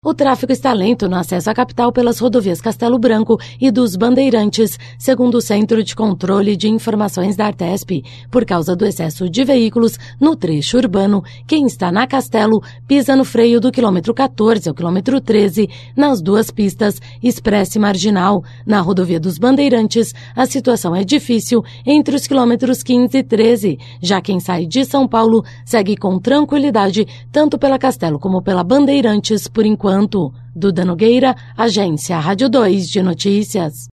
O tráfego está lento no acesso à capital pelas rodovias Castelo Branco e dos Bandeirantes, segundo o Centro de Controle de Informações da Artesp. Por causa do excesso de veículos no trecho urbano, quem está na Castelo pisa no freio do quilômetro 14 ao quilômetro 13, nas duas pistas, Expressa e Marginal. Na rodovia dos Bandeirantes, a situação é difícil entre os quilômetros 15 e 13. Já quem sai de São Paulo segue com tranquilidade, tanto pela Castelo como pela Bandeirantes, por enquanto. Duda Nogueira, Agência Rádio 2 de Notícias.